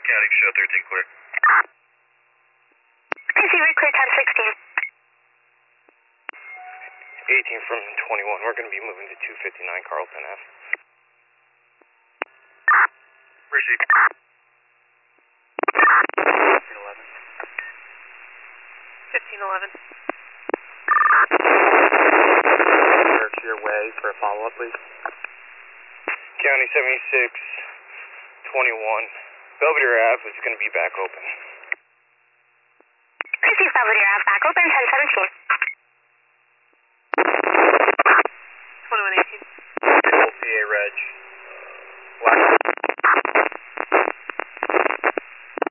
County show 13 clear. PC clear 1016. 18 from 21. We're going to be moving to 259 Carlton Ave. Receive. 1511. 1511. Search your way for a follow-up, please. County 76, 21. Belvedere Ave is going to be back open. PC Belvedere Ave back open 1017.